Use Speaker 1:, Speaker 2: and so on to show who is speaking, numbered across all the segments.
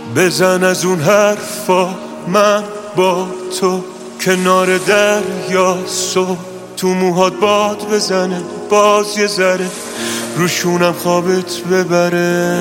Speaker 1: بزن از اون حرفا، من با تو کنار دریا، صبح تو موهات باد بزنه، باز یه ذره روشونم خوابت ببره.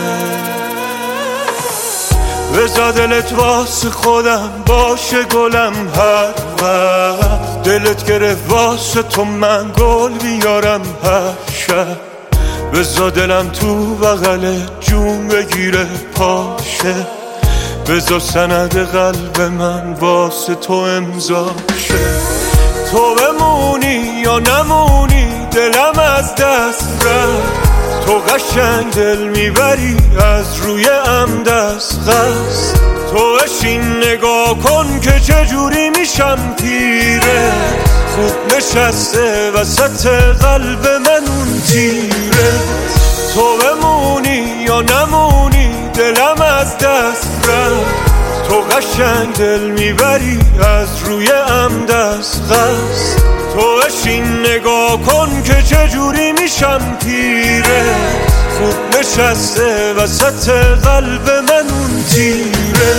Speaker 1: بذار دلت واسه خودم باشه گلم، هر وقت دلت گرفت واسه تو من گل بیارم هر شب. بذار دلم تو بغل جون بگیره پاشه، بذار سند قلب من واسه تو امضا شه. تو بمونی یا نمونی دلم از دست رفت، تو قشنگ دل میبری از روی دست قصد. تو بشین نگاه کن که چجوری میشم پیره، خوب نشسته وسط قلب من اون تیره. تو بمونی یا نمونی دلم از دست رفت، تو قشنگ دل میبری از روی دست قصد. تو بشین نگاه کن که چجوری میشم پیره، خوب نشسته وسط قلب من اون تیره.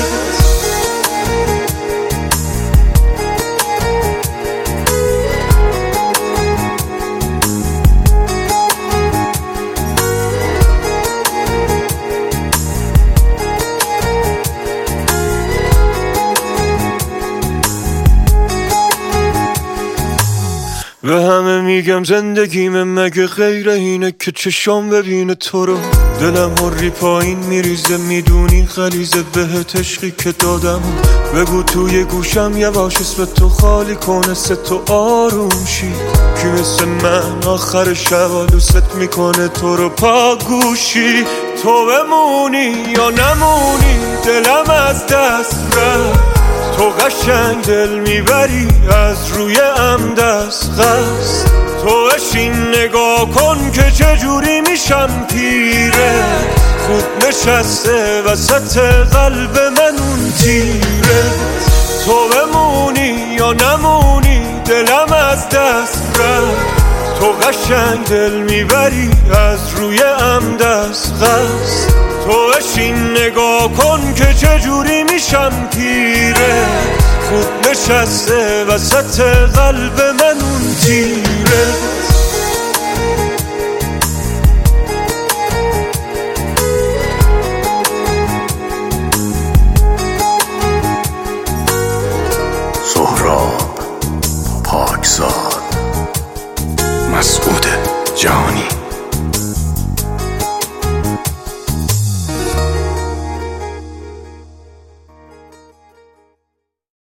Speaker 1: به همه میگم زندگیم مگه غیر اینه که چشام ببینه تو رو. دلم هری پایین میریزه، میدونی غلیظه بهت عشقی که دادم. بگو توی گوشم یواش اسم تو خالی کنه سه تو آروم شی. کی مثل من آخر شب دوست میکنه تو رو پا گوشی. تو بمونی یا نمونی دلم از دست رفت، تو قشنگ دل میبری از روی دست قصد. تو بشین نگاه کن که چجوری میشم پیره، خوب نشسته وسط قلب من اون تیره. تو بمونی یا نمونی دلم از دست رفت، تو قشنگ دل میبری از روی دست قصد. تو بشین نگاه کن که چجوری میشم پیره، خوب نشسته وسط قلب من اون تیره.
Speaker 2: سهراب پاکزاد، مسعود جهانی.